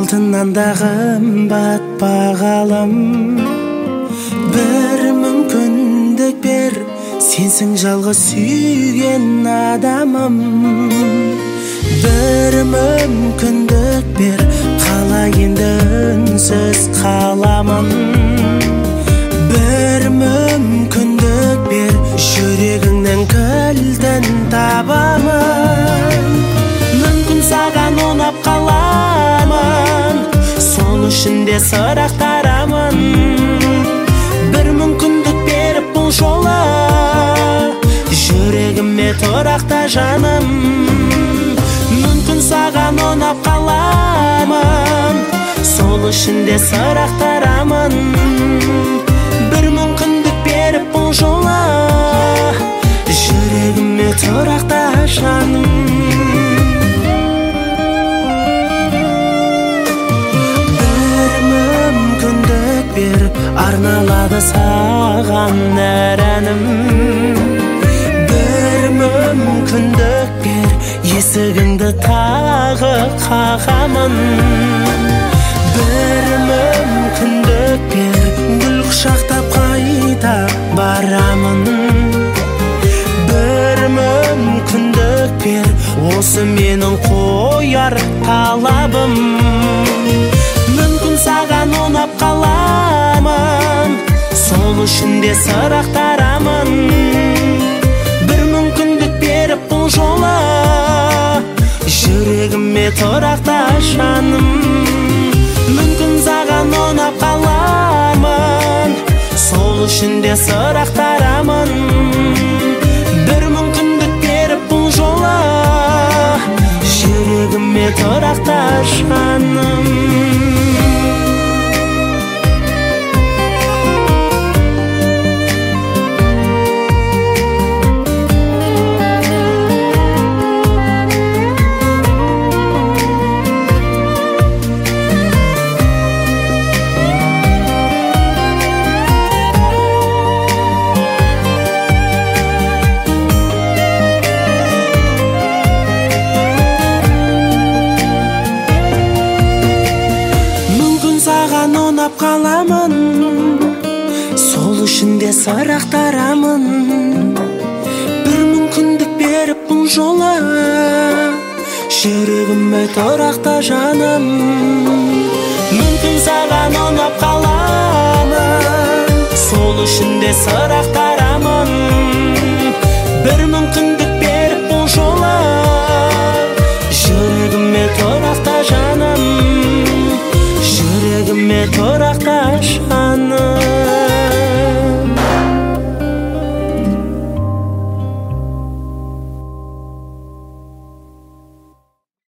алтыннан да қымбат бағалым. Бір мүмкіндік бер, сенсің жалғыз сүйген адамым. Бір мүмкіндік бер, қалай енді үнсіз қаламын. Бір мүмкіндік бер, жүрегіңнің кілтін табамын. Мүмкін саған ұнап қаламын, сол үшін де сырақтарамын. Бір мүмкіндік беріп бұл жолы, жүрегіме тұрақта жаным. Мүмкін саған ұнап қаламын, сол үшін де сырақтарамын. Бір мүмкіндік беріп бұл жолы, жүрегіме тұрақта жаным. Бір мүмкіндік бер, арналады саған әр әнім. Бір мүмкіндік бер, есігіңді тағы қағамын. Бір мүмкіндік бер, гүл құшақтап қайта барамын. Бір мүмкіндік бер, осы менің қояр талабым. Мүмкін саған ұнап қаламын, сол үшін де сырақтарамын. Бір мүмкіндік беріп бұл жолы, жүрегіме тұрақта жаным. Мүмкін саған ұнап қаламын, сол үшін де сырақтарамын. Бір мүмкіндік беріп бұл жолы, жүрегіме тұрақта жаным. Саған ұнап қаламын, сол үшін де сырақтарамын. Бір мүмкіндік беріп бұл жолы, жүрегіме тұрақта жаным. Мүмкін саған ұнап